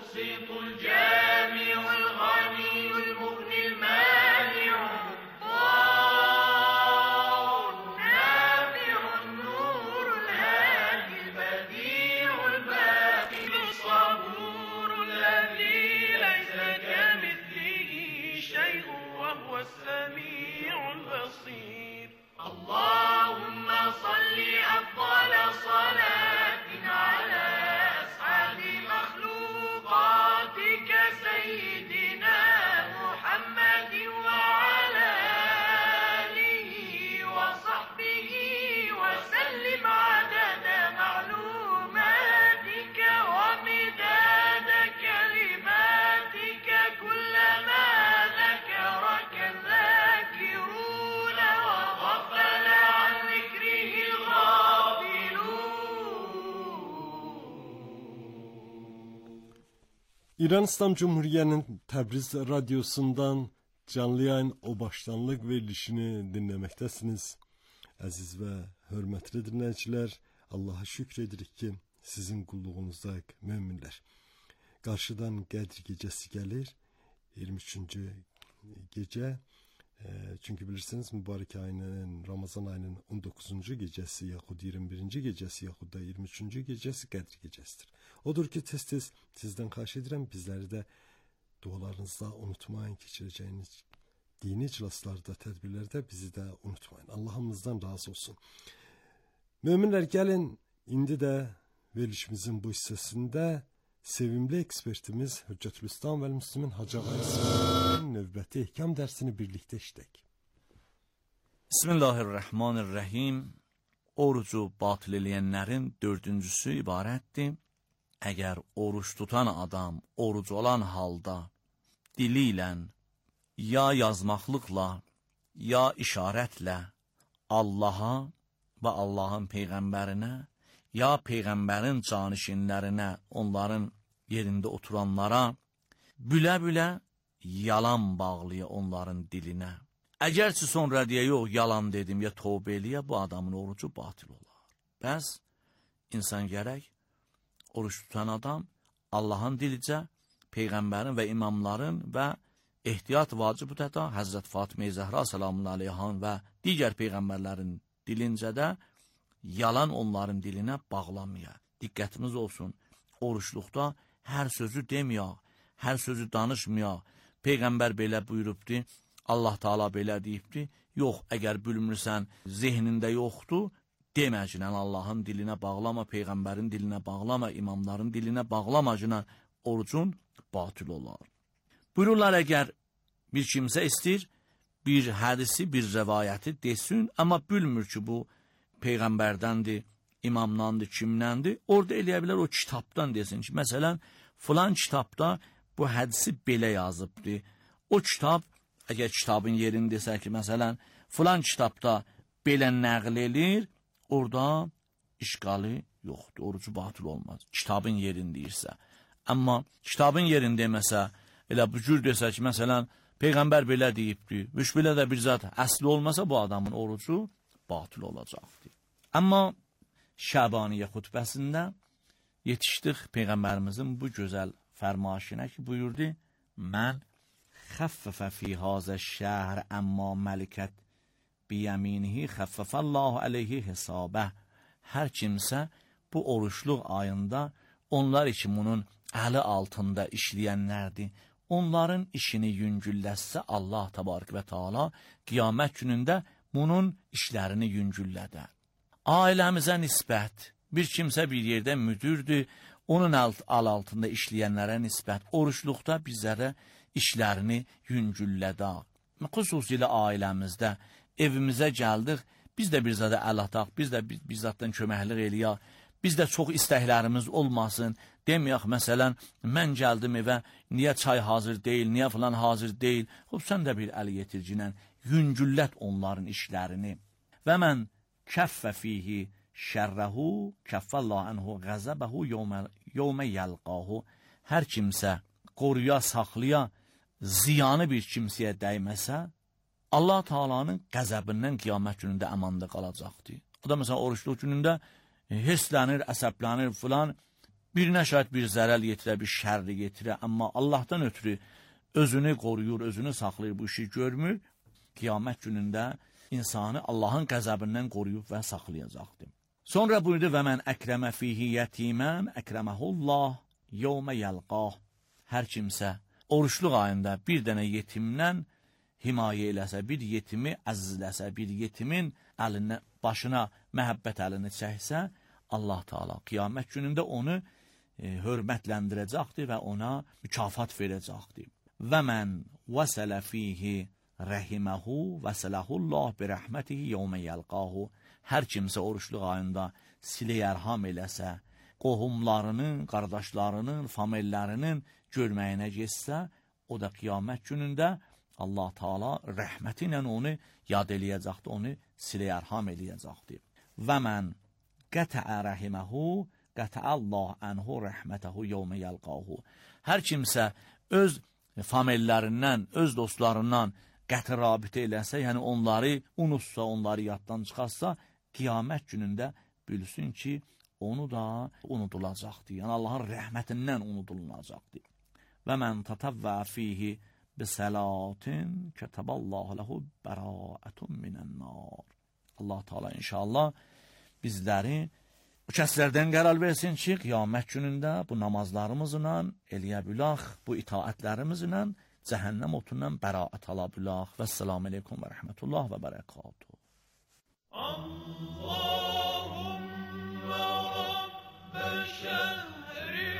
المقسط الجامع الغني المغني المانع الضار النافع النور الهادي البديع الباقي الصبور الذي ليس كمثله شيء وهو السميع البصير. اللهم صل أفضل صلاة على أسعد مخلوقاتك سيدنا محمد وعلى آله وصحبه وسلم عدد معلوماتك ومداد كلماتك كلما ذكرك الذاكرون وغفل عن ذكره İran İslam Cumhuriyeti'nin Təbriz radyosundan canlı yayın o başlanlıq verilişini dinləməkdəsiniz. Əziz və hörmətli dinləyicilər, Allaha şükür edirik ki, sizin qulluğunuzdayıq möminlər. Qarşıdan Qədr gecəsi gəlir, 23-cü gecə. Çünki bilirsiniz, mübarək ayının, Ramazan ayının 19-cu gecəsi, yaxud 21-ci gecəsi, yaxud da 23-cü gecəsi Qədr gecəsidir. Odur ki, tez-tez sizdən xahiş edirəm, bizləri də dualarınızda unutmayın, keçirəcəyiniz dini iclaslarda, tədbirlərdə bizi də unutmayın. Allah'ımızdan razı olsun. Möminlər, gəlin, indi də verilişimizin bu hissəsində sevimli ekspertimiz Hüccətülislam və Müslümin Hacı Ağa İsmail'in növbəti ehkam dərsini birlikdə işlək. Bismillahirrahmanirrahim. Orucu batıl eləyənlərin dördüncüsü ibarətdir. Əgər oruç tutan adam oruc olan halda dili ilə, ya yazmaqlıqla, ya işarətlə Allaha və Allahın Peyğəmbərinə, ya Peyğəmbərin canişinlərinə, onların yerində oturanlara bülə-bülə yalan bağlıya onların dilinə. Əgərçi sonra deyə yox, yalan dedim, ya tövbə eləyə, bu adamın orucu batıl olar. Bəs insan gərək oruç tutan adam Allahın dilicə, Peyğəmbərin və imamların və ehtiyat vacib dədə Həzrət Fatimə-i Zəhra salamun aleyhan və digər Peyğəmbərlərin dilincə də yalan onların dilinə bağlamaya. Diqqətimiz olsun, oruçluqda hər sözü deməyək, hər sözü danışmayaq. Peyğəmbər belə buyurubdi, Allah Taala belə deyibdi. Yox, əgər bilmirsən, zehnində yoxdur, deməcnən Allahın dilinə bağlama, Peyğəmbərin dilinə bağlama, imamların dilinə bağlamacına orucun batıl olar. Buyururlar, əgər bir kimsə istəyir, bir hədisi, bir rəvayəti desin, amma bilmir ki, bu Peyğəmbərdəndir, imamdandır, kimdəndir, orada eləyə bilər o kitabdan desin ki, məsələn, filan kitabda bu hədisi belə yazıbdır. O kitab, əgər kitabın yerini desə ki, məsələn, filan kitabda belə nəql edir, orada işqalı yoxdur, orucu batıl olmaz. Kitabın yerini deyirsə. Amma kitabın yerini deməsə, elə bu cür desə ki, məsələn, Peyğəmbər belə deyibdir, müş belə də bir zat əsli olmasa bu adamın orucu batıl olacaqdır. Amma Şəbaniyə xutbəsində yetişdik Peyğəmbərimizin bu gözəl fərmayişinə ki, buyurdu, mən xəffəfə fi hazə şəhr əmma məlikət biyəminihi xəffəfəllahu aleyhi hesabə. Hər kimsə bu oruçluq ayında onlar için bunun əli altında işləyənlərdir. Onların işini yüngülləsə Allah təbarək və Teala qiyamət günündə bunun işlərini yüngüllədər. Ailəmizə nisbət bir kimsə bir yerdə müdürdür, onun altında işləyənlərə nisbət oruçluqda bizlərə işlərini yüngüllədər. Xüsusilə ailəmizdə evimizə gəldik, biz də bir zada əl ataq, biz də bizzatdan köməklik eləyək, biz də çox istəklərimiz olmasın, deməyək, məsələn, mən gəldim evə, niyə çay hazır deyil, niyə filan hazır deyil, sən də bir əl yetircinə, yüngüllət onların işlərini. Və mən kəffə fihi şərrəhu, kəffəllah ənhu qəzəbəhu yevmə yəlqahu. Hər kimsə qoruya, saxlaya, ziyanı bir kimsəyə dəyməsə, Allah Taala'nın qəzəbindən qiyamət günündə əmanda qalacaqdır. O da məsələn, oruçluq günündə hirslənir, əsəblənir filan, birinə şayət bir zərər yetirə, bir şərri yetirə, amma Allahdan ötürü özünü qoruyur, özünü saxlayır, bu işi görmür. Qiyamət günündə insanı Allahın qəzəbindən qoruyub və saxlayacaqdır. Sonra buyurdu, və mən əkrəmə fihi yətimən, əkrəməhullah yevmə yəlqah. Hər kimsə oruçluq ayında bir dənə yetimdən himayə eləsə, bir yetimi əzizləsə, bir yetimin əlinə, başına məhəbbət əlini çəksə, Allah Teala qiyamət günündə onu hörmətləndirəcəkdir və ona mükafat verəcəkdir. Və mən vəsələ fihi rəhiməhu vəsələhullah bi rəhmətihi yevmə yəlqahu. Hər kimsə oruçluq ayında silə-yərham eləsə, qohumlarının, qardaşlarının, famillərinin görməyinə getsə, o da qiyamət günündə Allah Teala rəhməti ilə onu yad eləyəcəkdir, onu silə-yərham eləyəcəkdir. Və mən qətəə rəhiməhu, qətəəllah ənhu rəhmətəhu yevmə yəlqahu. Hər kimsə öz famillərindən, öz dostlarından qəti rabitə eləsə, yəni onları unutsa, onları yaddan çıxarsa, qiyamət günündə bilsin ki, onu da unudulacaqdır. Yəni Allahın rəhmətindən unudulacaqdır. Və mən tatavvə fihi bisəlatin kətəbəllahu ləhu bəraətun minən-nar. Allah Teala inşallah bizləri bu kəslərdən qərar versin ki, qiyamət günündə bu namazlarımızla eləyə bilək, bu itaətlərimizlə cəhənnəm otundan bəraət ala bilək. Və səlamu aleykum və rəhmətullah və bərəkatuhu. Allahümme Rabbe şehri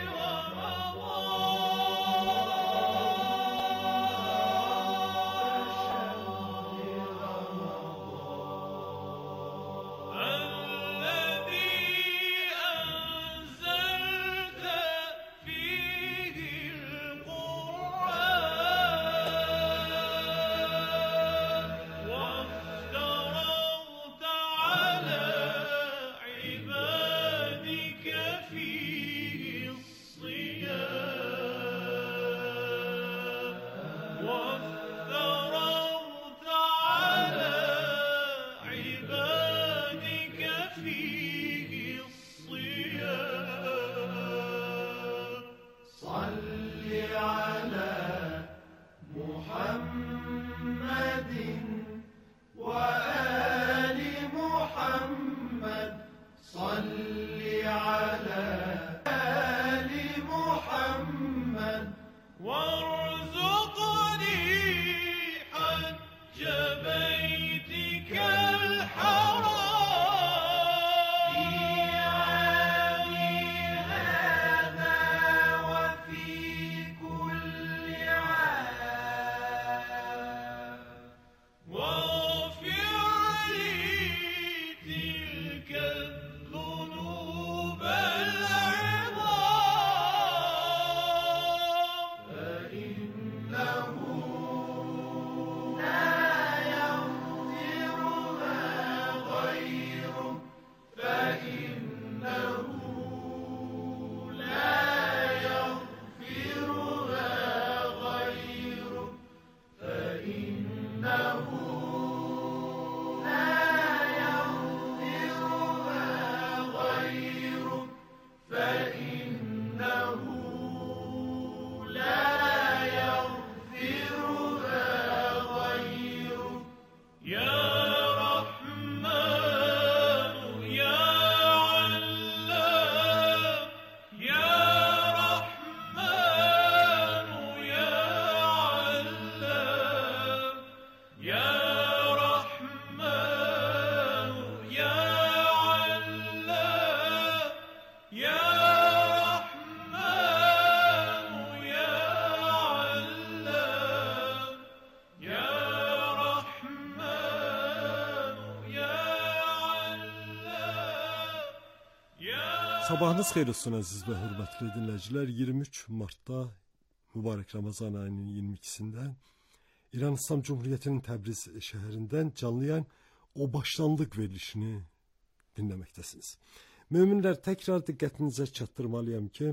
Sabahınız xeyir olsun əziz və hörmətli dinləyicilər. 23 martda mübarək Ramazan ayının 22-sində İran İslam Cumhuriyyətinin Təbriz şəhərindən canlı yayın o başlanlıq verilişini dinləməkdəsiniz. Möminlər, təkrar diqqətinizə çatdırmalıyam ki,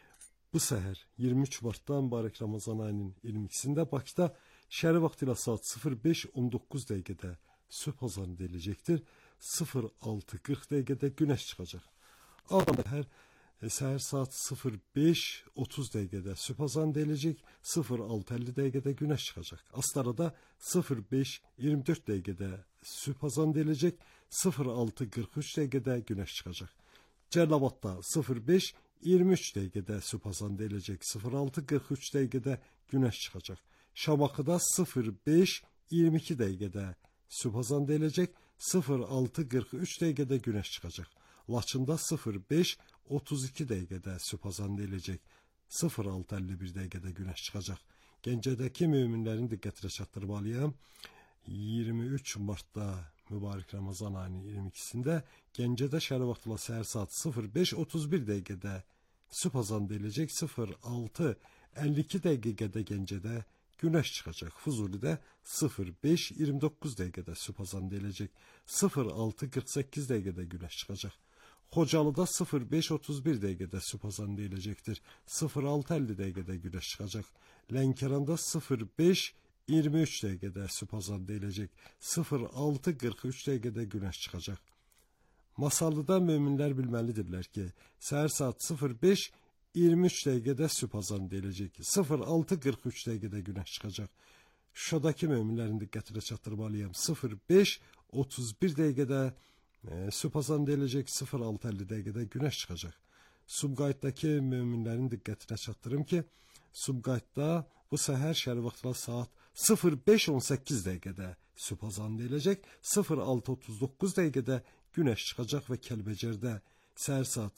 bu səhər 23 martda mübarək Ramazan ayının 22-sində Bakıda şəhəri vaxtı ilə saat 05:19 dəqiqədə sübh azanı ediləcəkdir. 06:40 dəqiqədə günəş çıxacaq. Adamda hər səhər saat 05:30 dəqiqədə sübh azanı ediləcək, 06:50 dəqiqədə günəş çıxacaq. Astarada 05:24 dəqiqədə sübh azanı ediləcək, 06:43 dəqiqədə günəş çıxacaq. Cəlilabadda 05:23 dəqiqədə sübh azanı ediləcək, 06:43 dəqiqədə günəş çıxacaq. Şamaxıda 05:22 dəqiqədə sübh azanı ediləcək, 06:43 dəqiqədə günəş çıxacaq. Laçında 05:32 dəqiqədə sübh azanı ediləcək, 06:51 dəqiqədə günəş çıxacaq. Gəncədəki möminlərin diqqətinə çatdırmalıyam. 23 Martda mübarək Ramazan ayının 22-sində Gəncədə şəhər vaxtıyla səhər saat 05:31 dəqiqədə sübh azanı ediləcək, 06:52 dəqiqədə Gəncədə günəş çıxacaq. Fuzulidə 05:29 dəqiqədə sübh azanı ediləcək, 06:48 dəqiqədə günəş çıxacaq. Xocalıda 05:31 dəqiqədə sübh azanı ediləcəkdir, 06:50 dəqiqədə günəş çıxacaq. Lənkəranda 05:23 dəqiqədə sübh azanı ediləcək, 06:43 dəqiqədə günəş çıxacaq. Masallıda möminlər bilməlidirlər ki, səhər saat 05:23 dəqiqədə sübh azanı ediləcək, 06:43 dəqiqədə günəş çıxacaq. Şuşadakı möminlərin diqqətinə çatdırmalıyam. 05:31 dəqiqədə sübh azanı ediləcək, 06:50 dəqiqədə günəş çıxacaq. Sumqayıtdakı möminlərin diqqətinə çatdırım ki, Sumqayıtda bu səhər şəhər vaxtıyla saat 05:18 dəqiqədə sübh azanı ediləcək, 06:39 dəqiqədə günəş çıxacaq və Kəlbəcərdə səhər saat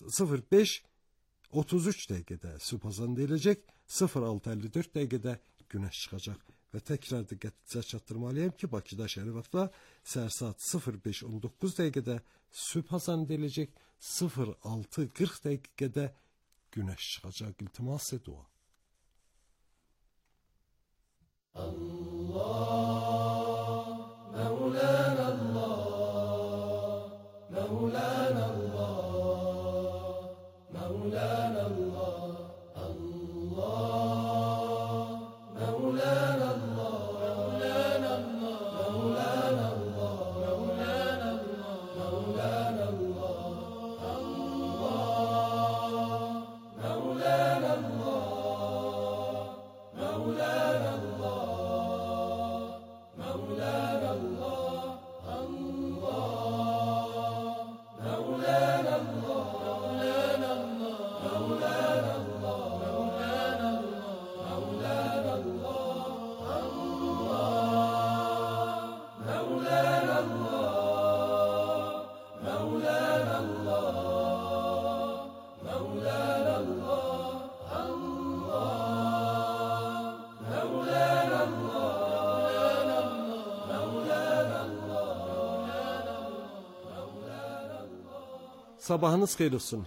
05:33 dəqiqədə sübh azanı ediləcək, 06:54 dəqiqədə günəş çıxacaq. Və təkrar diqqətinizə çatdırmalıyam ki, Bakıda şəhər vaxtıyla səhər saat 05:19 dəqiqədə sübh azanı ediləcək, 06:40 dəqiqədə günəş çıxacaq. İltimas dua. Allah, Mevlana Allah, Mevlana Allah, Mevlana Allah, Allah, Mevlana Allah, Mevlana Allah, Mevlana Allah, Mevlana Allah, Mevlana Allah. Sabahınız xeyir olsun,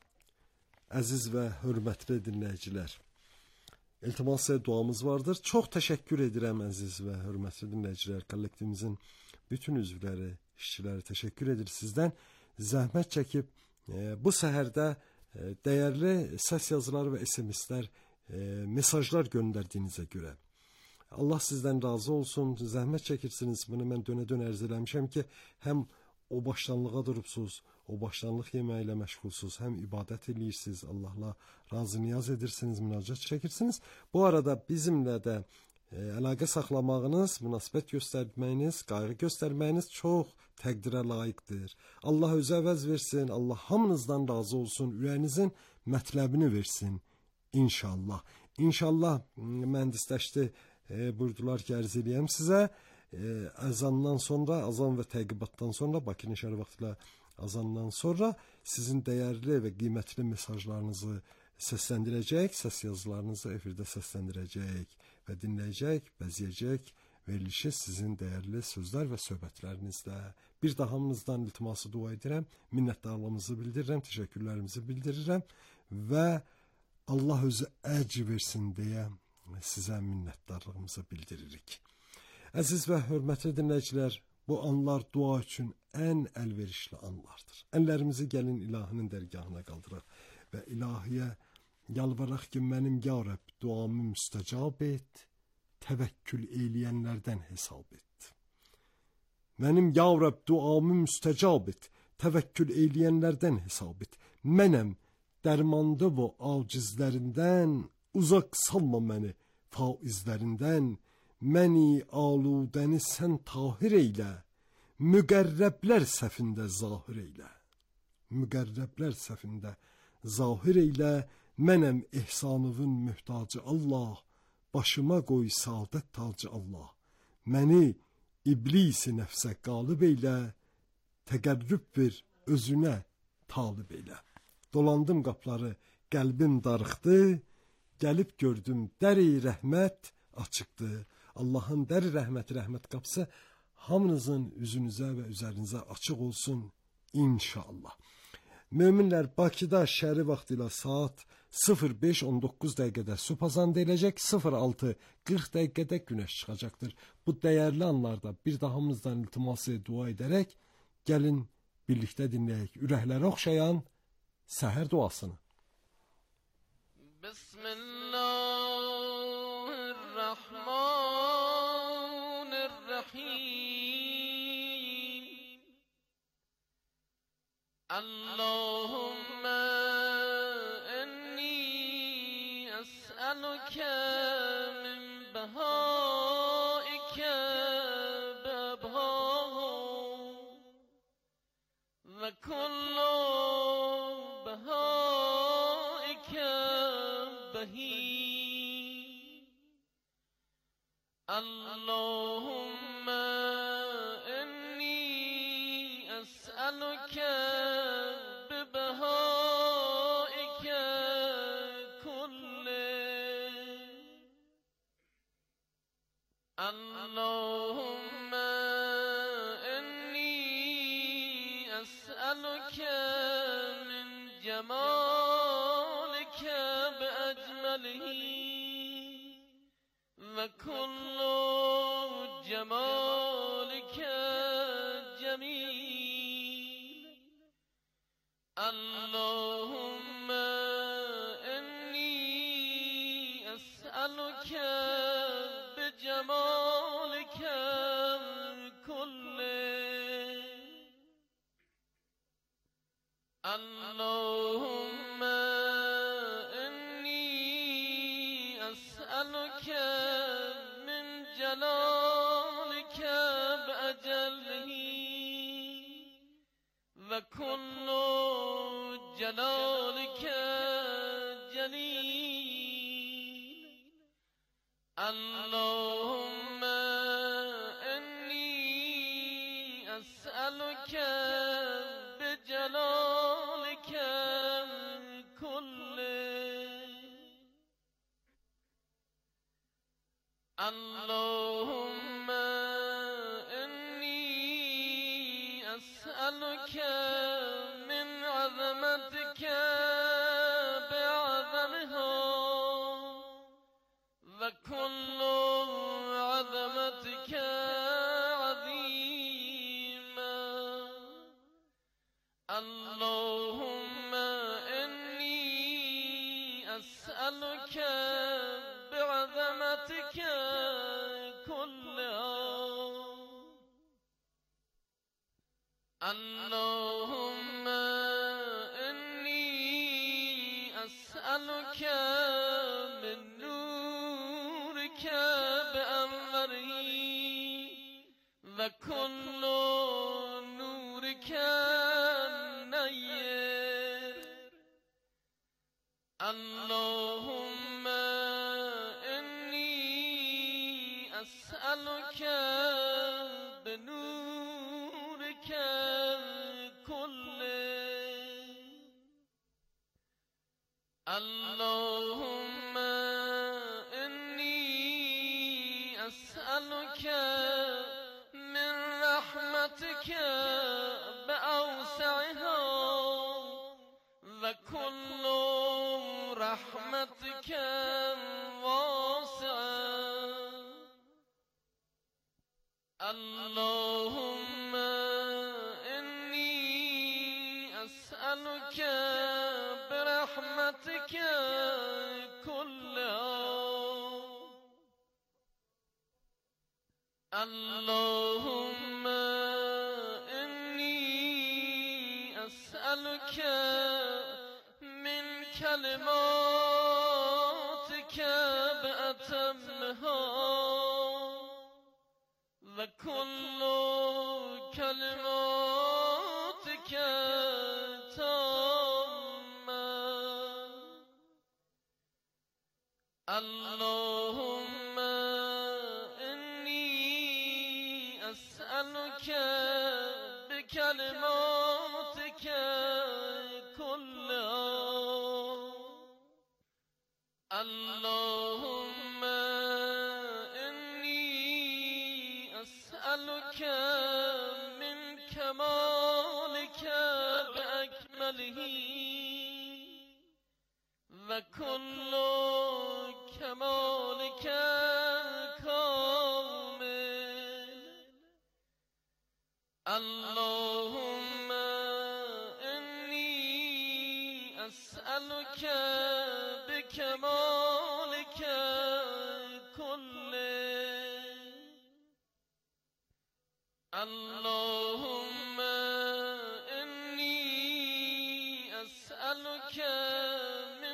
əziz və hörmətli dinləyicilər. İltimas duamız vardır. Çox təşəkkür edirəm əziz və hörmətli dinləyicilər. Kollektivimizin bütün üzvləri, işçiləri təşəkkür edir sizdən. Zəhmət çəkib bu səhərdə dəyərli səs yazıları və SMS-lər, mesajlar göndərdiyinizə görə. Allah sizdən razı olsun. Zəhmət çəkirsiniz. Bunu mən dönə-dönə ərz eləmişəm ki, həm o başlanlığa durubsuz, o başlanlıq yeməklə məşğulsuz, həm ibadət edirsiniz, Allahla razı niyaz edirsiniz, münacat çəkirsiniz. Bu arada bizimlə də əlaqə saxlamağınız, münasibət göstərməyiniz, qayğı göstərməyiniz çox təqdirə layiqdir. Allah özü əvəz versin, Allah hamınızdan razı olsun, ürəyinizin mətləbini versin inşallah. İnşallah mühəndisləşdi buyurdular ki, ərz eləyəm sizə. Əzandan sonra, azan və təqibatdan sonra, Bakının şəhər vaxtıyla azandan sonra sizin dəyərli və qiymətli mesajlarınızı səsləndirəcək, səs yazılarınızı efirdə səsləndirəcək və dinləyəcək, bəzəyəcək verilişi sizin dəyərli sözlər və söhbətlərinizlə. Bir daha hamınızdan iltiması dua edirəm, minnətdarlığımızı bildirirəm, təşəkkürlərimizi bildirirəm və Allah özü əcr versin deyə sizə minnətdarlığımızı bildiririk. Əziz və hörmətli dinləyicilər, bu anlar dua üçün ən əlverişli anlardır. Əllərimizi gəlin ilahinin dərgahına qaldıraq və ilahiyə yalvaraq ki, mənim ya Rəbb duamı müstəcab et, təvəkkül eləyənlərdən hesab et. Mənim ya Rəbb duamı müstəcab et, təvəkkül eləyənlərdən hesab et. Mənəm dərmanda və acizlərindən, uzaq salma məni faizlərindən, məni aludəni sən tahir eylə, müqərrəblər səfində zahir eylə. Müqərrəblər səfində zahir eylə, mənəm ehsanıvın mühtacı Allah, başıma qoy saadət tacı Allah. Məni İblis-i nəfsə qalib eylə, təqərrüb ver özünə talib eylə. Dolandım qapları, qəlbim darıxdı, gəlib gördüm dəri rəhmət açıqdı. Allahın dəri rəhmət qapısı hamınızın üzünüzə və üzərinizə açıq olsun inşallah. Möminlər, Bakıda şəhəri vaxtı ilə saat 05:19 dəqiqədə sübh azanı ediləcək, 06:40 dəqiqədə günəş çıxacaqdır. Bu dəyərli anlarda bir də hamımızdan iltiması dua edərək gəlin birlikdə dinləyək ürəklərə oxşayan səhər duasını. Bismillahirrahmanirrahim. Allahümme inni es'eluke min behaike bebhahu ve kullu behaike behi. Allahümme inni es'eluke Allahümme inni es'eluke min cemalike bi ecmelihi ve kullu cemalike cemil. Allahümme inni es'eluke بجمالك كله. اللهم إني أسألك من جلالك بأجله وكل جلالك جليل. اللهم إني أسألك بجلالك كله. اللهم إني أسألك من عظمتك بعظمها وكل عظمتك عظيما. اللهم إني أسألك بعظمتك كلها. اللهم إني أسألك من نورك بأنوره وكل نورك نير. اللهم إني أسألك بنورك كله. اللهم إني أسألك من رحمتك بأوسعها وكل رحمتك واسعة. اللهم إني أسألك برحمتك كلها. اللهم إني أسألك من كلماتك بأتمها وكل كلماتك تامة اللهم إني أسألك بكلماتك كلها اللهم إني أسألك من كمالك بأكمله وكل كمالك كامل اللهم إني أسألك بكمالك كله اللهم إني أسألك من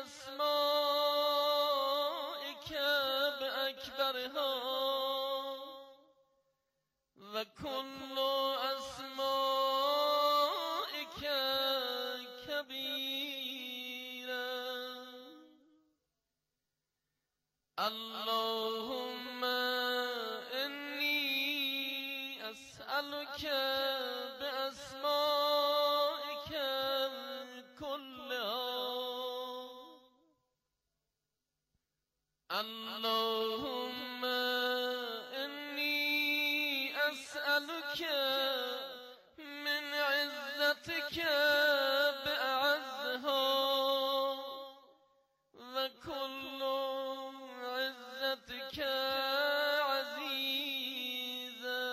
أسمائك بأكبرها وكل أسمائك كبيرا اللهم إني أسألك بأسمائك كلها اللهم إني أسألك من عزتك بأعزها وكل عزتك عزيزا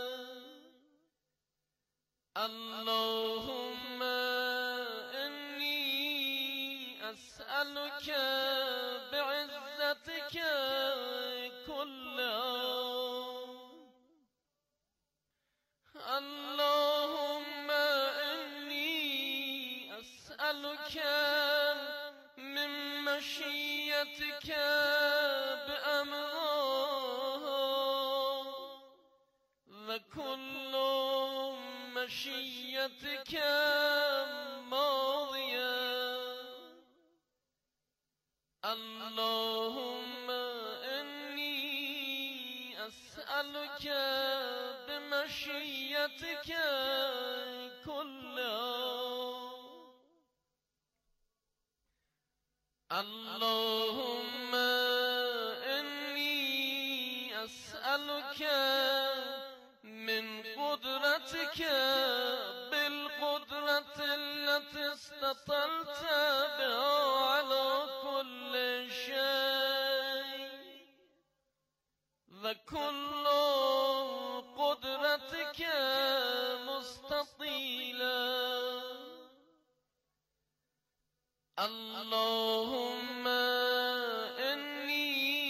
اللهم إني أسألك بعزتك كلها اللهم إني أسألك من مشيتك بأمرها وكل مشيتك ماضية اللهم إني أسألك بمشيتك كلها اللهم إني أسألك من قدرتك بالقدرة التي استطلت بها على كل شيء وكل قدرتك مستطيلا اللهم إني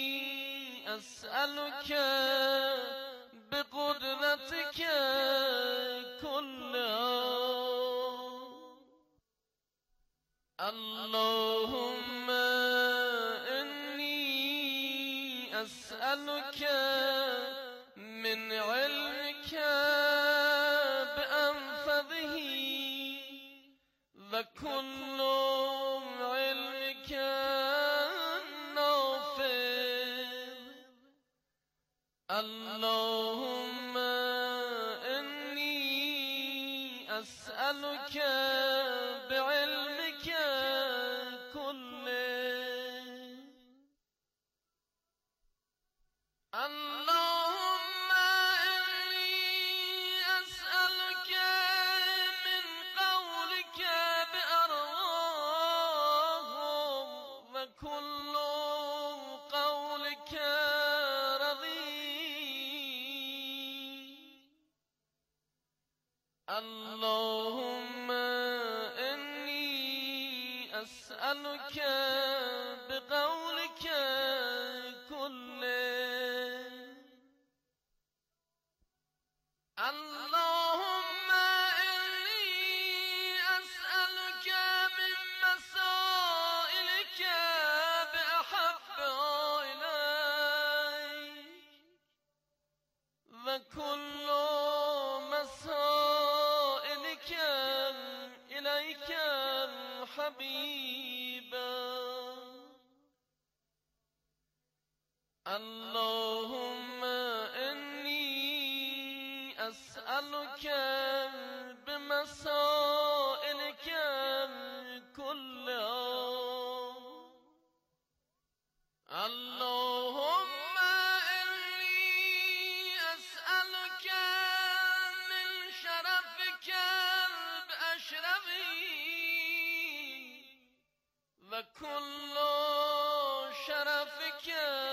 أسألك بقدرتك كلها اللهم إني أسألك من علمك بأنفذه وكل علمك نافذ اللهم إني أسألك بعلمك كله اللهم إني أسألك من قولك بأرواحهم وكل قولك رضي اللهم إني أسألك بقولك كله اللهم إني أسألك من مسائل طبيبا اللهم إني أسألك بمسائلك كلها اللهم إني أسألك من شرفك الأشرف وكل شرفك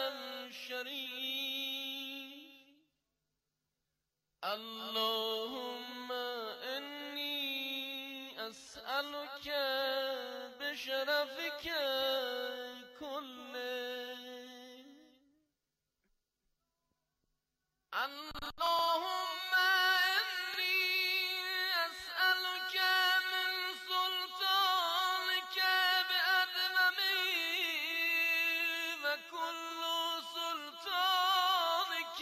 الشريف اللهم إني أسألك بشرفك كله اللهم إني أسألك من سلطانك بأدممي وكل سلطانك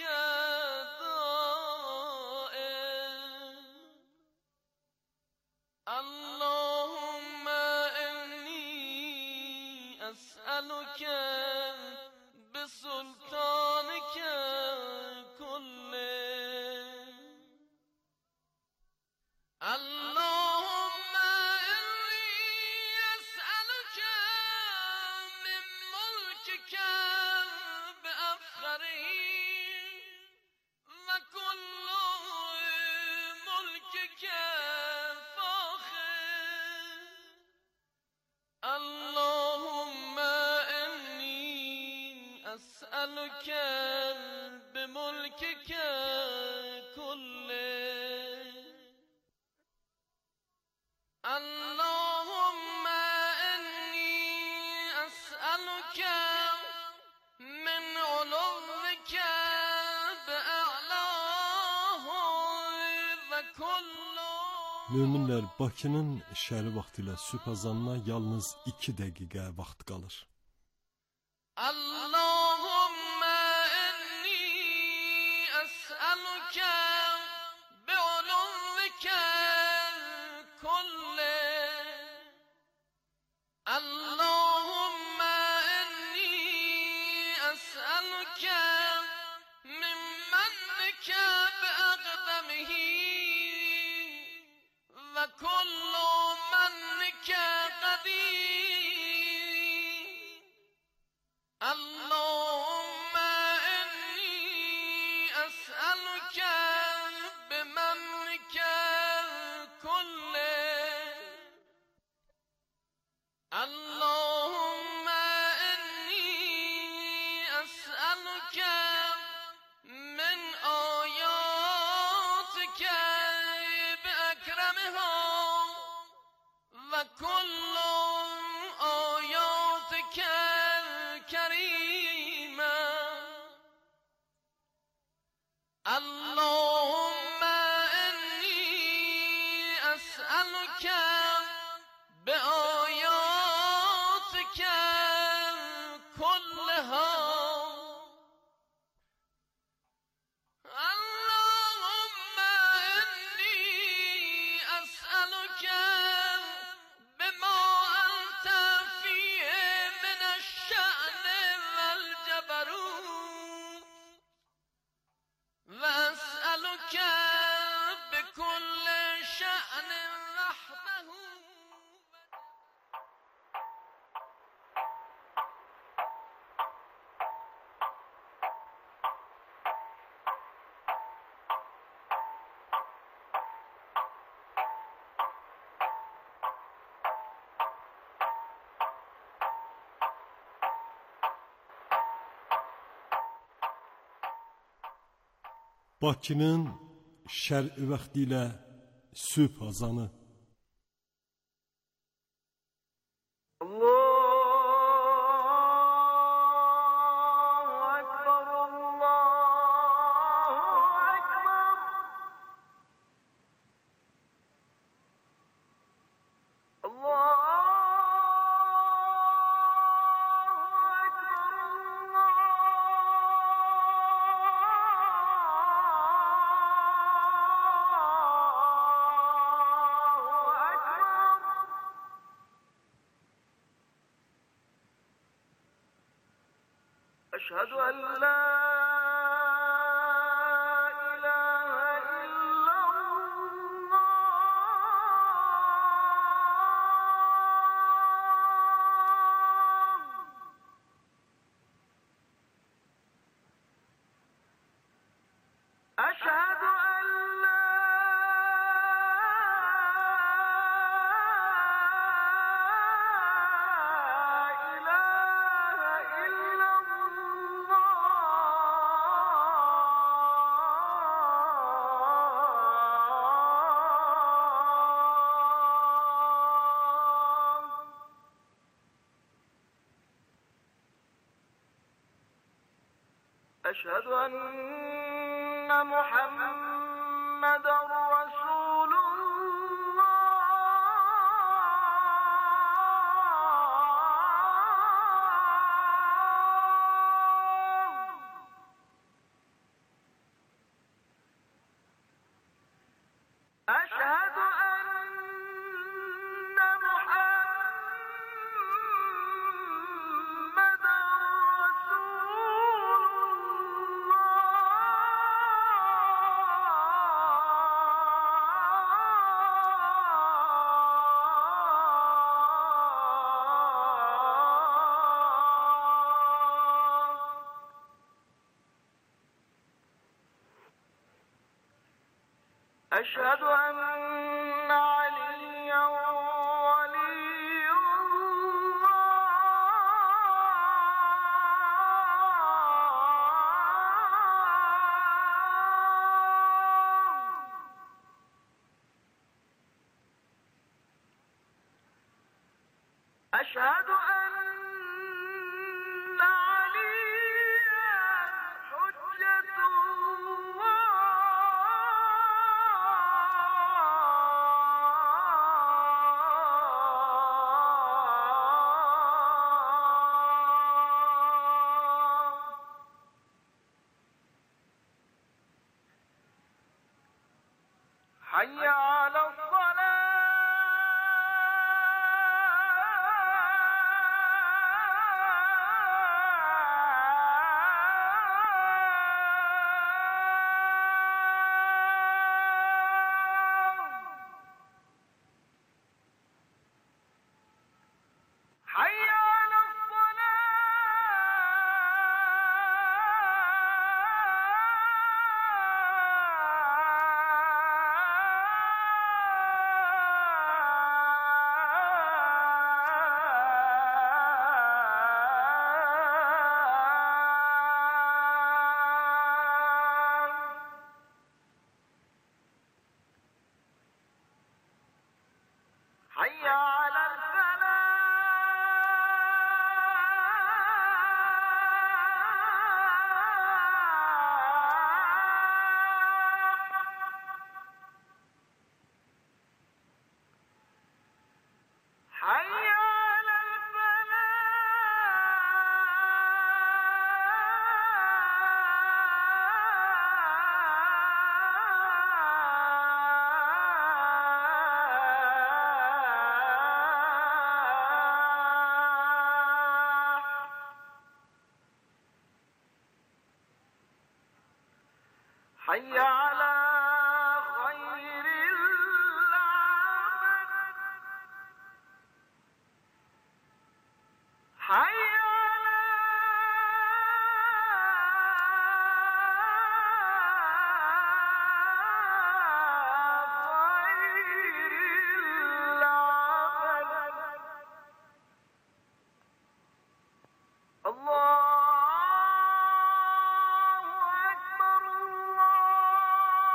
ضائع اللهم إني أسألك بسلطانك كله اللهم إني أسألك من ملكك بأفخره وكل ملكك فاخر اللهم إني أسألك بملكك كله اللهم إني أسألك من علوك بأعلاه وكل Möminlər, Bakının şəhəri vaxtilə sübh azanına yalnız 2 dəqiqə vaxt qalır. اللهم إني أسألك بعلوك كله اللهم إني أسألك من منك بأقدمه وكل منك قديم اللهم إني أسألك بمنك كله اللهم إني أسألك من آياتك بأكرمها وكل آياتك الكريمة اللهم إني أسألك بآياتك كلها اللهم إني أسألك بما أنت فيه من الشأن والجبروت وأسألك بكل شأن وحده Bakının şərq vaxtı ilə sübh azanı. Allah أشهد أن لا إله إلا الله أشهد أن لا إله إلا الله أشهد أن محمدا رسول الله أشهد أن محمدا رسول الله أشهد أن عليا ولي الله أشهد أن عليا حجة الله حي على الصلاة حي على الصلاة حي على الفلاح حي على الفلاح حي على خير العمل حي على خير العمل الله أكبر الله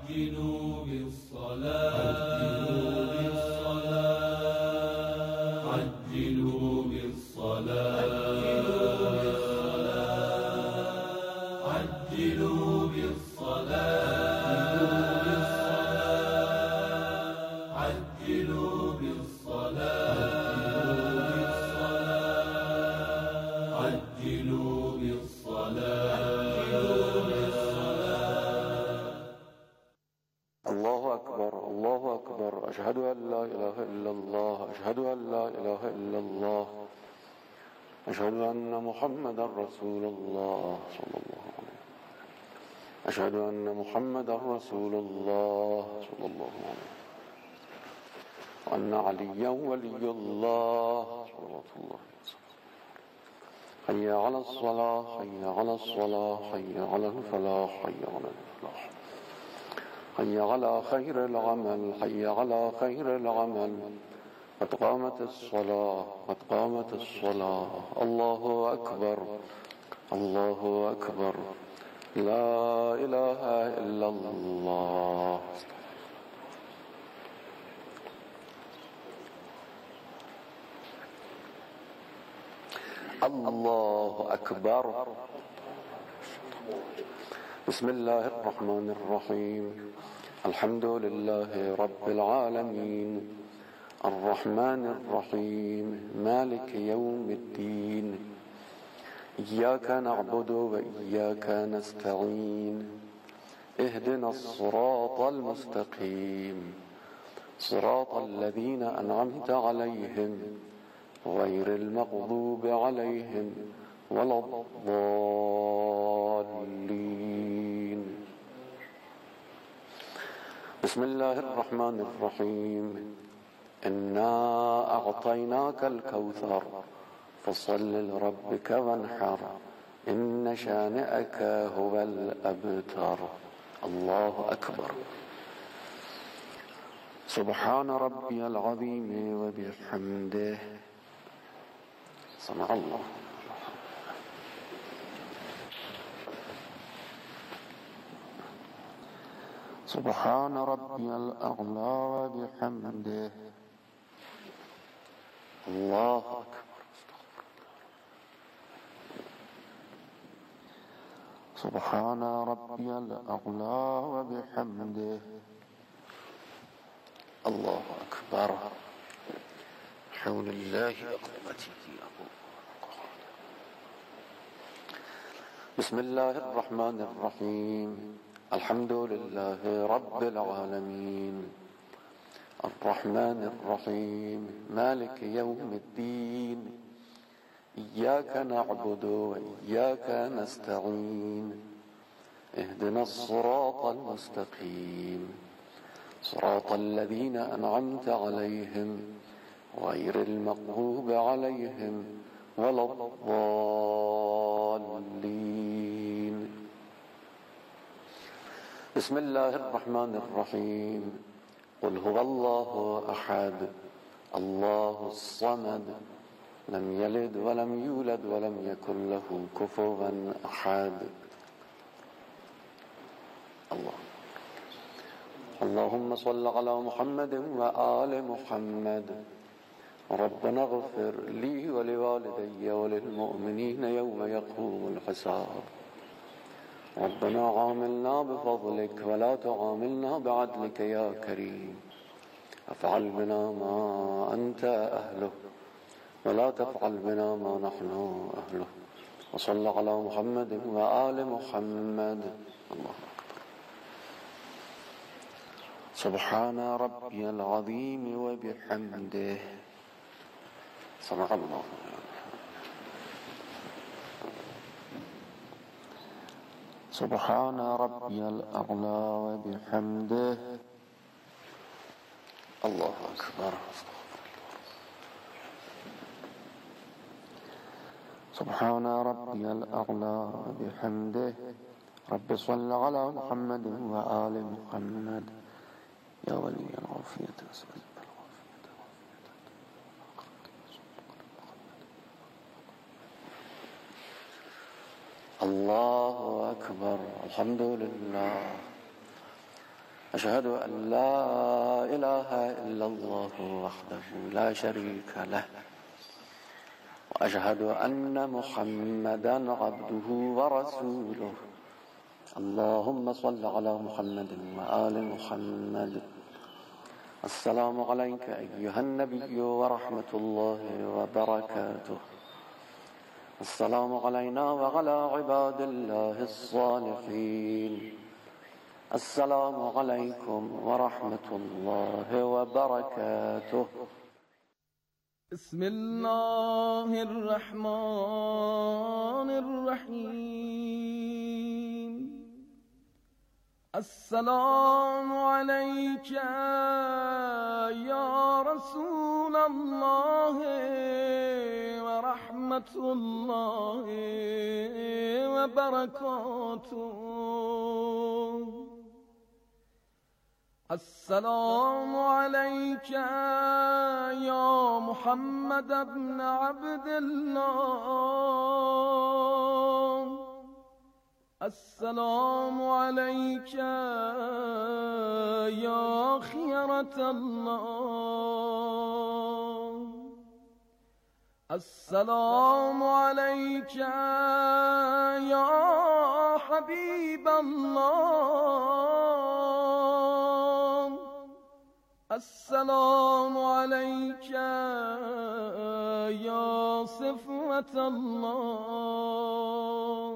عجلوا بالصلاة عجلوا بالصلاة عجلوا بالصلاة عجلوا بالصلاة عجلوا بالصلاة. الله أكبر الله أكبر، أشهد أن لا إله إلا الله، أشهد أن لا إله إلا الله، أشهد أن محمدا رسول الله صلى الله عليه وسلم، أشهد أن محمدا رسول الله صلى الله عليه وسلم، وأن عليا ولي الله صلوات الله وسلم. حي على الصلاة حي على الصلاة حي على الفلاح حي على الفلاح، حي على خير العمل حي على خير العمل، قد قامت الصلاة قد قامت الصلاة. الله أكبر الله أكبر، لا إله إلا الله. الله أكبر. بسم الله الرحمن الرحيم، الحمد لله رب العالمين، الرحمن الرحيم، مالك يوم الدين، إياك نعبد وإياك نستعين، اهدنا الصراط المستقيم، صراط الذين أنعمت عليهم غير المغضوب عليهم ولا الضالين. بسم الله الرحمن الرحيم، إنا أعطيناك الكوثر فصل لربك وانحر، إن شانئك هو الأبتر. الله أكبر. سبحان ربي العظيم وبحمده. سمع الله. سبحان ربي الأعلى وبحمده. الله أكبر. سبحان ربي الأعلى وبحمده. الله أكبر. حول الله وقوته. بسم الله الرحمن الرحيم، الحمد لله رب العالمين، الرحمن الرحيم، مالك يوم الدين، إياك نعبد وإياك نستعين، اهدنا الصراط المستقيم، صراط الذين أنعمت عليهم غير المغضوب عليهم ولا الضالين. بسم الله الرحمن الرحيم، قل هو الله أحد الله الصمد لم يلد ولم يولد ولم يكن له كفوا أحد. اللهم صل على محمد وآل محمد. ربنا اغفر لي ولوالدي وللمؤمنين يوم يقوم الحساب. ربنا عاملنا بفضلك ولا تعاملنا بعدلك يا كريم. افعل بنا ما أنت أهله ولا تفعل بنا ما نحن أهله. وصل على محمد وآل محمد. الله أكبر. سبحان ربي العظيم وبحمده. سمع الله. سبحان ربي الأعلى وبحمده. الله أكبر. سبحان ربي الأعلى وبحمده. رب صل على محمد وآل محمد يا ولي العافية. الله أكبر. الحمد لله أشهد أن لا إله إلا الله وحده لا شريك له وأشهد أن محمدا عبده ورسوله اللهم صل على محمد وآل محمد. السلام عليك أيها النبي ورحمة الله وبركاته. السلام علينا وعلى عباد الله الصالحين. السلام عليكم ورحمة الله وبركاته. بسم الله الرحمن الرحيم. السلام عليك يا رسول الله ورحمة الله وبركاته. السلام عليك يا محمد بن عبد الله. السلام عليك يا خيرة الله. السلام عليك يا حبيب الله. السلام عليك يا صفوة الله.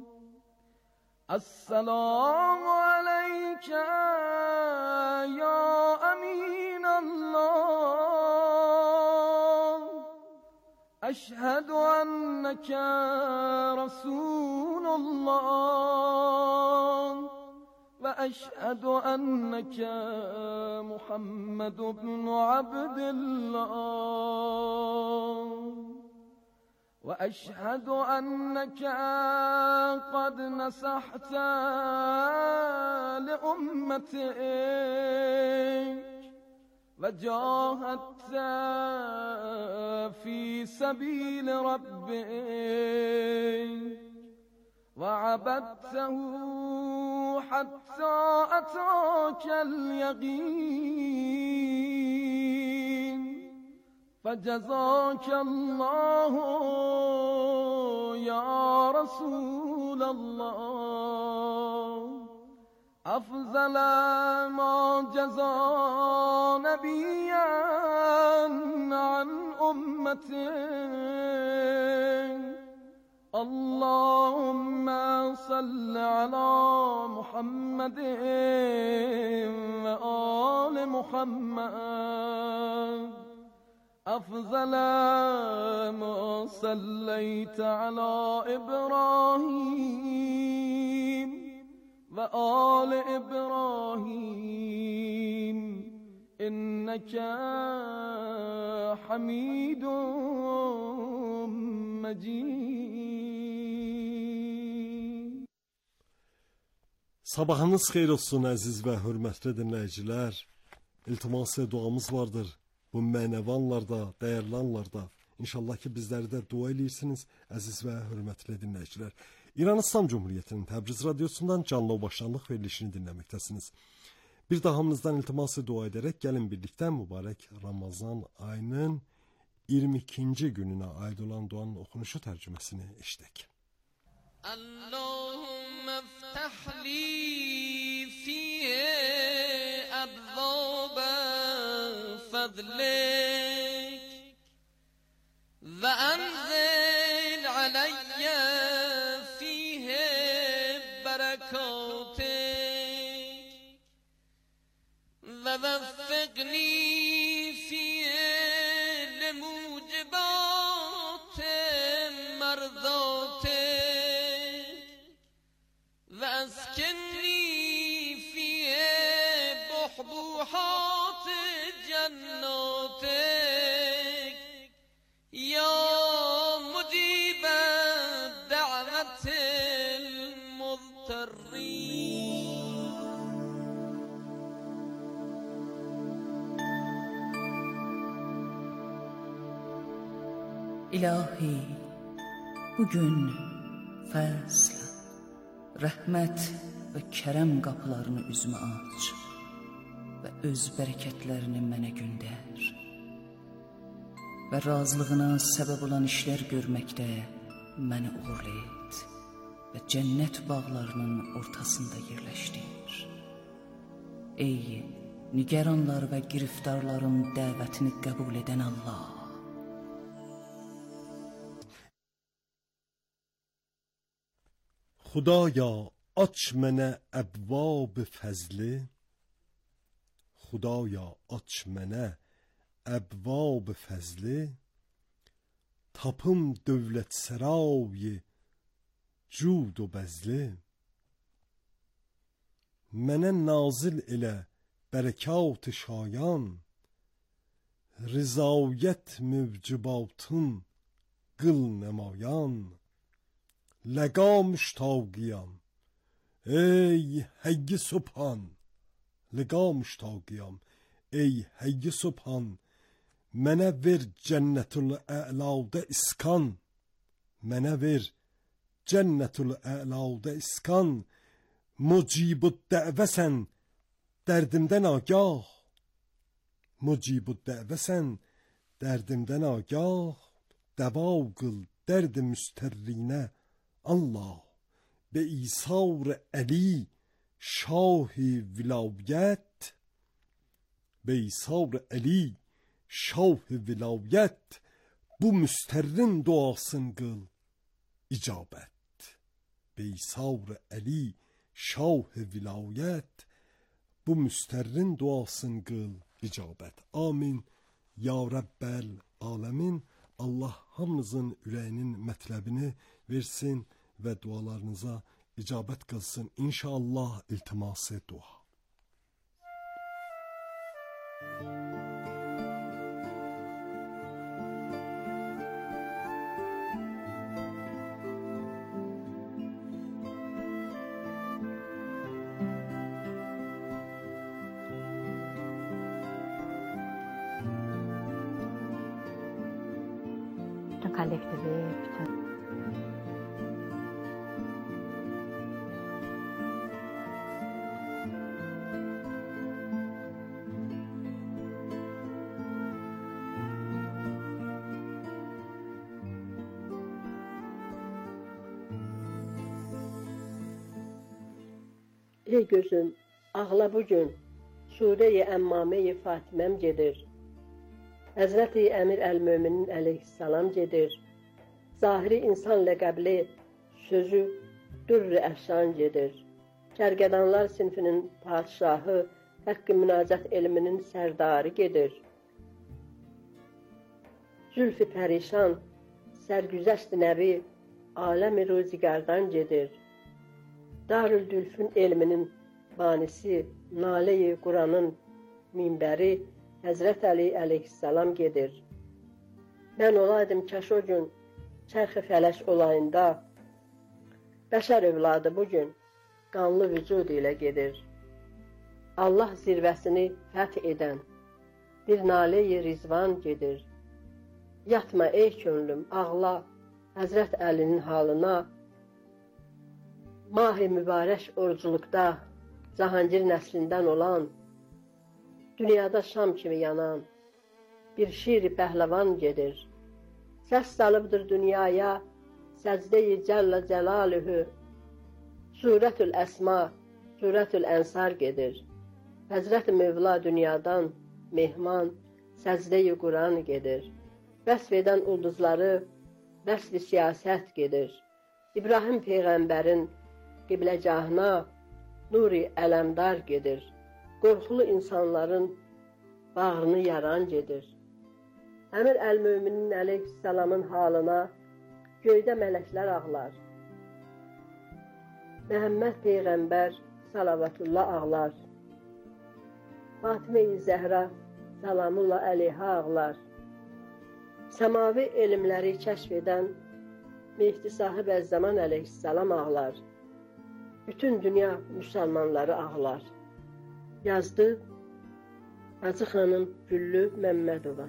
السلام عليك يا أمين الله. أشهد أنك رسول الله وأشهد أنك محمد بن عبد الله. وأشهد أنك قد نصحت لأمتك وجاهدت في سبيل ربك وعبدته حتى أتاك اليقين. فجزاك الله يا رسول الله أفضل ما جزى نبيا عن أمته. اللهم صل على محمد وآل محمد أفضل ما صليت على إبراهيم وآل إبراهيم إنك حميد مجيد. Sabahınız xeyir olsun əziz və hörmətli dinləyicilər. İltimas duamız vardır. Bu mənəvi anlarda, dəyərli anlarda. İnşallah ki bizləri də dua edirsiniz əziz və hörmətli dinləyicilər. İran İslam Cumhuriyyətinin Təbriz radiosundan canlı başlanlıq verilişini dinləməkdəsiniz. Bir daha hamınızdan iltiması dua edərək gəlin birlikdə mübarək Ramazan ayının 22-ci gününə aid olan duanın oxunuşu tərcüməsini eşidək. Allahümme ftahli fiye abvab fadlik ve anzil aleyye fihe berakatik ve veffiqni fiye لموجبات مرضاتك واسكنني في بحبوحات جناتك يا مجيب دعوة المضطرين. İlahi, bugün fəzl, rəhmət və kərəm qapılarını üzümə aç. öz bərəkətlərini mənə göndər və razılığına səbəb olan işlər görməkdə məni uğurlu et və cənnət bağlarının ortasında yerləşdir. Ey nigaranlar və giriftarların dəvətini qəbul edən Allah, خدایا aç mənə əbvab fəzli, خدایا aç mənə əbvab fəzli, tapım dövlət sərayı cud و bəzli. Mənə nazil elə bərəkat şayan, rızayət mövcubatın qıl nəmayan. لقا مشتاقیم ای حی سبحان، لقا مشتاقیم ای حی سبحان. mənə ver cənnətül ə'lada iskan، mənə ver cənnətül ə'lada iskan. Mucibud dəvəsən dərdimdən agah، mucibud dəvəsən dərdimdən agah. دوا qıl dərd müstərrinə Allah، به ایثار علی شاه ولایت، به ایثار علی شاه ولایت. bu müstərrin duasını qıl icabət، به ایثار علی شاه ولایت. bu müstərrin duasını qıl icabət. Amin ya Rabbel alemin. Allah hamımızın ürəyinin mətləbini versin və dualarınıza icabət qılsın. İnşallah iltiması dua. kollektivi bütün Ey gözüm, ağla bugün, Sure-i Əmmame-i Fatiməm gedir. Həzrəti Əmir Əl-Möminin əleyhissalam gedir. Zahiri insan ləqəbli, sözü Dürr-i Əfşan gedir. Kərgədanlar sinfinin padişahı, Həqqi münacət elminin sərdarı gedir. Zülfü pərişan, sərgüzəşt nəbi, aləmi ruzigardan gedir. Darüldülfün elminin banisi, Nalə-i Quranın minbəri, Həzrət Əli əleyhissalam gedir. Mən olaydım kəş o gün, çərxi fələş olayında, bəşər övladı bugün, qanlı vücud ilə gedir. Allah zirvəsini fəth edən, bir nalə-i rizvan gedir. Yatma ey könlüm, ağla, Həzrət Əlinin halına, Mah-i mübarək oruculuqda, Cahangir nəslindən olan, dünyada şam kimi yanan, bir şiir-i pəhləvan gedir. Səs salıbdır dünyaya, səcdə-i Cəllə Cəlalühü, Surətül Əsma, Surətül Ənsar gedir. Həzrət Mövla dünyadan, mehman, səcdə-i Quran gedir. Vəsf edən ulduzları, vəsf-i siyasət gedir. İbrahim Peyğəmbərin qibləgahına, Nuri Ələmdar gedir. Qorxulu insanların bağrını yaran gedir. Əmir Əl-Möminin əleyhissalamın halına göydə mələklər ağlar. Məhəmməd Peyğəmbər salavatullah ağlar. Fatimə-i Zəhra salamullah əleyhə ağlar. Səmavi elmləri kəşf edən Mehdi Sahib Əz-Zaman əleyhissalam ağlar. Bütün dünya müsəlmanları ağlar. Yazdı Hacı xanım Güllü Məmmədova.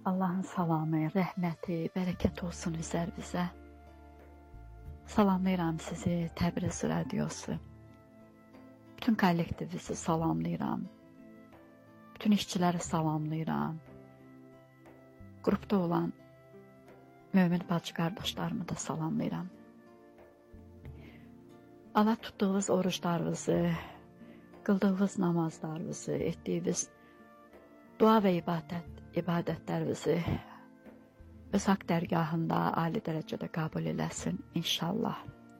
Allahın salamı, rəhməti, bərəkət olsun üzərinizə. Salamlayıram sizi, Təbriz Radiosu. Bütün kollektivinizi salamlayıram. Bütün işçiləri salamlayıram. Qrupda olan mömin bacı qardaşlarımı da salamlayıram. Allah tutduğunuz oruçlarınızı, qıldığınız namazlarınızı, etdiyiniz dua və ibadətlərinizi öz haqq dərgahında ali dərəcədə qəbul eləsin inşallah.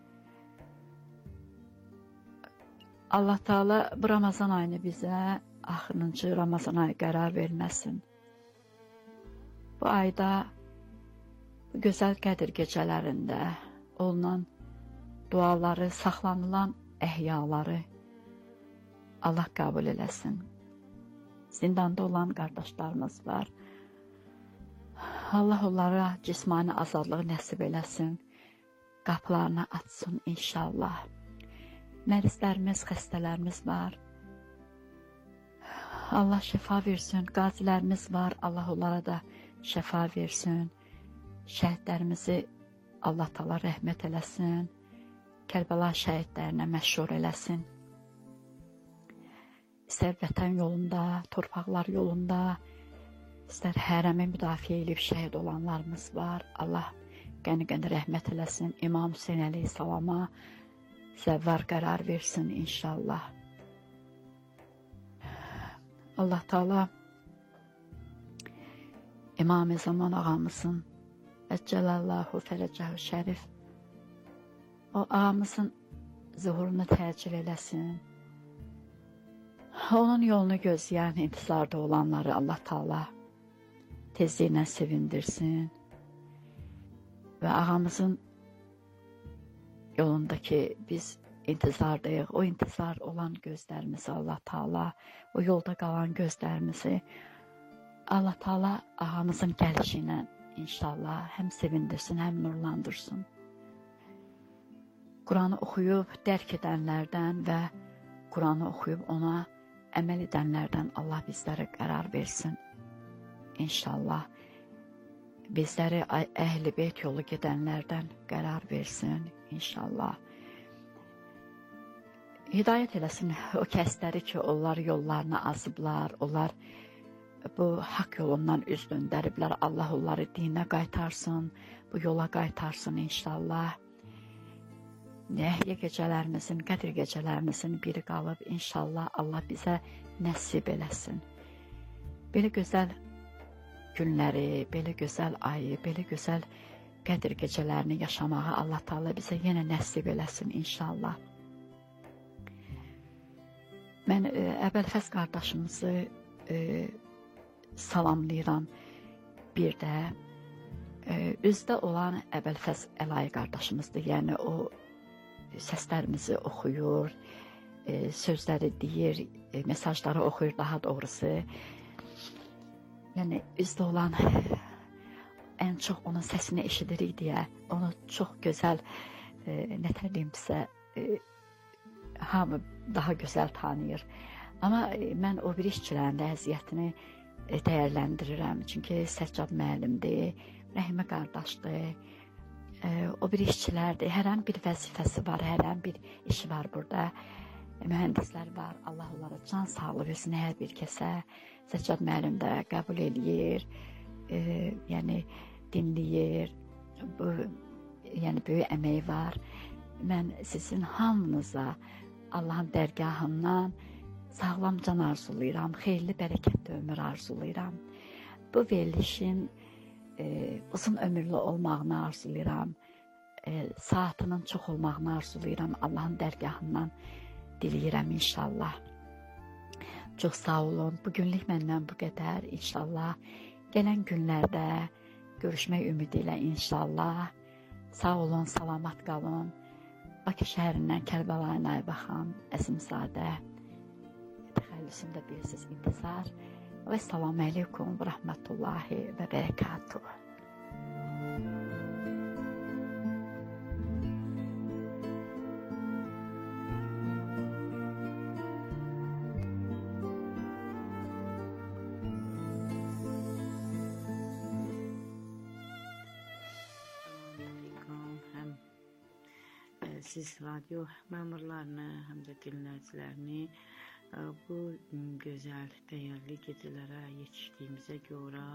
Allah Teala bu Ramazan ayını bizə axırıncı Ramazan ayı qərar verməsin. Bu ayda bu gözəl Qədir gecələrində olunan duaları, saxlanılan əhyaları Allah qəbul eləsin. Zindanda olan qardaşlarımız var. Allah onlara cismani azadlığı nəsib eləsin. Qapılarını açsın inşallah. Mərizlərimiz, xəstələrimiz var. Allah şəfa versin. Qazilərimiz var. Allah onlara da şəfa versin. Şəhidlərimizi Allah Teala rəhmət eləsin. Kərbəla şəhidlərinə məşhur eləsin. İstər vətən yolunda, torpaqlar yolunda, istər hərəmi müdafiə edib şəhid olanlarımız var. Allah qəni-qəni rəhmət eləsin. İmam Hüseyn əleyhissalama zəvvar qərar versin inşallah. Allah Teala İmam-ı Zaman ağamızın Əccəlallahu fərəcəhu şərif o ağamızın zuhurunu təcil eləsin. Onun yolunu gözləyən, intizarda olanları Allah Teala tezliylə sevindirsin. Və ağamızın yolundakı biz intizardayıq. O intizar olan gözlərimizi Allah Teala, o yolda qalan gözlərimizi Allah Teala ağamızın gəlişi ilə inşallah həm sevindirsin, həm nurlandırsın. Quranı oxuyub dərk edənlərdən və Quranı oxuyub ona əməl edənlərdən Allah bizlərə qərar versin. İnşallah bizləri əhl-i beyt yolu gedənlərdən qərar versin. İnşallah hidayət eləsin o kəsləri ki, onlar yollarını azıblar, onlar bu haqq yolundan üz döndəriblər. Allah onları dinə qaytarsın, bu yola qaytarsın inşallah. Nəhyə gecələrimizin, Qədir gecələrimizin biri qalıb inşallah Allah bizə nəsib eləsin. Belə gözəl günləri, belə gözəl ayı, belə gözəl Qədir gecələrini yaşamağı Allah Teala bizə yenə nəsib eləsin inşallah. Mən Əbəlfəz qardaşımızı salamlayıram. Bir də üzdə olan Əbəlfəz Əlayi qardaşımızdır. Yəni o səslərimizi oxuyur, sözləri deyir, mesajları oxuyur daha doğrusu. Yəni üzdə olan ən çox onun səsini eşidirik deyə onu çox gözəl nətəliyim sizə hamı daha gözəl tanıyır. Amma mən o bir işçilərin əziyyətini dəyərləndirirəm. Çünki Səccad müəllimdir, Rəhimə qardaşdır. O bir işçilərdir, hər an bir vəzifəsi var, hər an bir işi var burada. Mühəndislər var, Allah onlara can sağlığı versin hər bir kəsə. Səccad müəllim də qəbul eləyir, yəni dinləyir, yəni böyük əməyi var. Mən sizin hamınıza Allahın dərgahından sağlam can arzulayıram, xeyirli bərəkətli ömür arzulayıram. Bu verilişin uzun ömürlü olmağını arzulayıram, saatının çox olmağını arzulayıram, Allahın dərgahından diləyirəm inşallah. Çox sağ olun, bugünlük məndən bu qədər inşallah. Gələn günlərdə görüşmək ümidi ilə inşallah. Sağ olun, salamat qalın. Bakı şəhərindən Kərbəlayı Naibə xan Əzimzadə təxəllüsündə bilirsiniz intizar. Və salamu aleykum və rəhmətullahi və bərəkatuhu. siz radio məmurlarını, həm də dinləyicilərini bu gözəl, dəyərli gecələrə yetişdiyimizə görə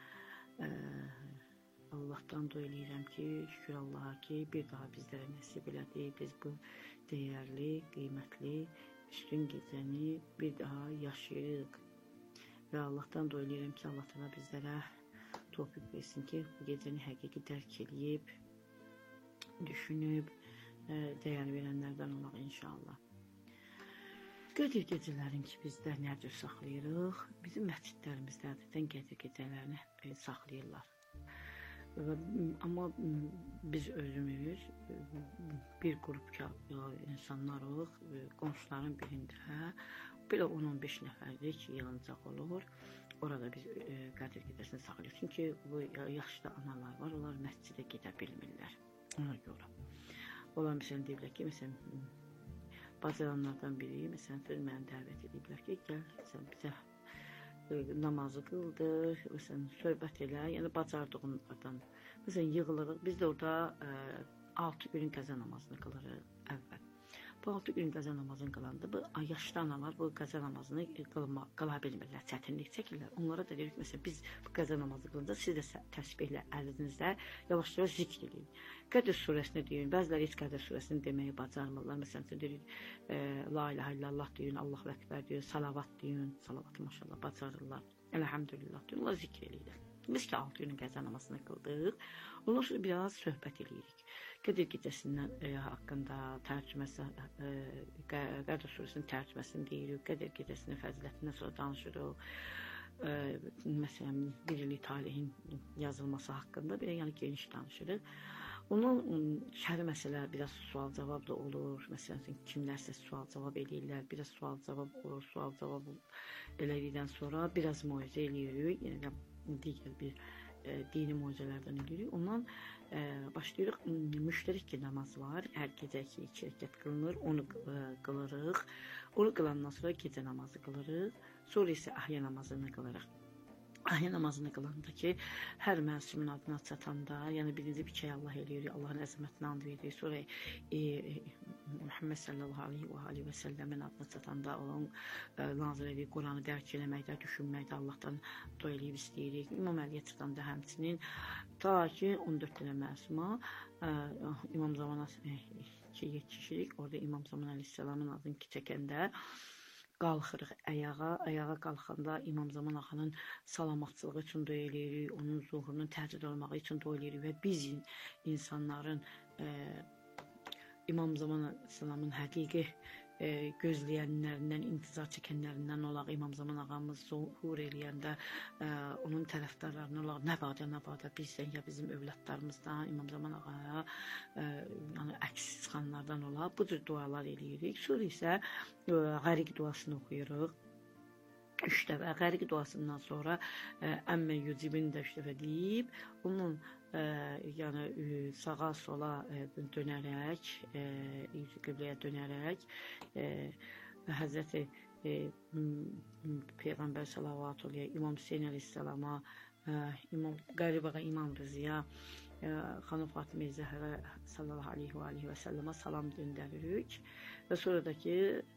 Allahdan dua eləyirəm ki, şükür Allaha ki, bir daha bizlərə nəsib elədi. Biz bu dəyərli, qiymətli, üstün gecəni bir daha yaşayırıq. Və Allahdan dua eləyirəm ki, Allah təala bizlərə tövfiq versin ki, bu gecəni həqiqi dərk eləyib, düşünüb, dəyər verənlərdən olaq inşallah. Qədir gecələrin ki, bizdə nədir saxlayırıq? Bizim məscidlərimizdə adətən qədir gecələrini saxlayırlar. Amma biz özümüz bir qrup insanlarıq, qonşuların birində belə 10-15 nəfərlik yığıncaq olur. Orada biz Qədir gecəsini saxlayırıq. Çünki bu yaşlı analar var, onlar məscidə gedə bilmirlər. Ona görə. Onlar məsələn deyirlər ki, məsələn bacaranlardan biri məsələn məni dəvət ediblər ki, gəl sən bizə namazı qıldır, məsələn söhbət elə, yəni bacardığından. Məsələn yığılırıq, biz də orada 6 günün qəza namazını qılırıq əvvəl. Bu 6 gün qəza namazını qılanda bu yaşlı analar bu qəza namazını qıla bilmirlər, çətinlik çəkirlər. Onlara da deyirik, məsələn biz bu qəza namazı qılanda siz də təsbihlə əlinizdə yavaş-yavaş zikr edin. Qədr surəsini deyin, bəziləri heç Qədr surəsini deməyi bacarmırlar. Məsələn deyirik, la ilahə illallah deyin, Allahu əkbər deyin, salavat deyin, salavatı maşallah bacarırlar. Elhamdülillah deyin, onlar zikr edirlər. Biz ki 6 günün qəza namazını qıldıq, ondan sonra biraz söhbət edirik. Qədir gecəsindən haqqında tərcüməsi, Qədr surəsinin tərcüməsini deyirik, Qədir gecəsinin fəzilətindən sonra danışırıq. Məsələn, bir il talihin yazılması haqqında belə yəni geniş danışırıq. Onun şəri məsələ biraz sual-cavab da olur. Məsələn, kimlərsə sual-cavab eləyirlər, biraz sual-cavab olur, sual-cavab elədikdən sonra biraz moizə eləyirik. Yəni digər bir dini moizələrdən eləyirik. Ondan başlayırıq. Müştərək namaz var. Hər gecə 2 rəkət qılınır. Onu qılırıq. Onu qılandan sonra gecə namazı qılırıq. Sonra isə ahya namazını qılırıq. Ahya namazını qılanda ki, hər məsumun adına çatanda, yəni birinci bir şey Allah eləyirik, Allahın əzəmətinə and veririk. Sonra Muhammed sallallahu aleyhi və səlləmin adına çatanda onun nazil edirik, Quranı dərk eləməkdə, düşünməkdə Allahdan dua eləyib istəyirik. İmam Əliyə çatanda həmçinin ta ki 14 dənə məsuma İmam Zamana ki yetişirik. Orada İmam Zaman əleyhissalamın adını çəkəndə qalxırıq ayağa qalxanda İmam Zaman ağanın salamatçılığı üçün dua eləyirik, onun zuhurunun təcrid olmağı üçün dua eləyirik və biz insanların İmam Zaman əleyhissalamın həqiqi gözləyənlərindən, intizar çəkənlərindən olaq. İmam Zaman ağamız zuhur eləyəndə onun tərəfdarlarından olaq. Nə badə bizdən ya bizim övladlarımızdan İmam Zaman ağaya yəni əks çıxanlardan olaq. Bu cür dualar eləyirik. Sonra isə qəriq duasını oxuyuruq. 3 dəfə qəriq duasından sonra əmmə yücibini də 3 dəfə deyib, onun yəni sağa sola dönərək, qibləyə dönərək Həzrəti Peyğəmbər sallallahu aleyhi İmam Hüseyn əleyhissalama, Qəribəğa İmam Rıziya, xanım Fatimə Zəhra sallallahu aleyhi və səlləmə salam göndəririk və sonradakı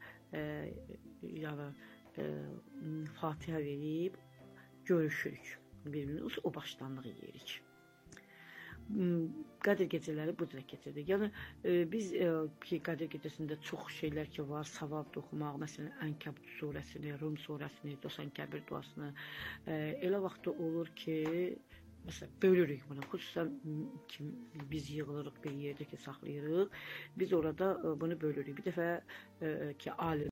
yəni Fatihə verib görüşürük. Bir-birimiz o başlanlığı yeyirik. Qədir gecələri bu cür keçirdi. Yəni biz ki Qədir gecəsində çox şeylər ki var, savab oxumaq, məsələn Ənkəbut surəsini, Rum surəsini, Dosan Kəbir duasını elə vaxtda olur ki, məsələn bölürük bunu. Xüsusən ki biz yığılırıq bir yerdə ki saxlayırıq. Biz orada bunu bölürük. Bir dəfə ki alim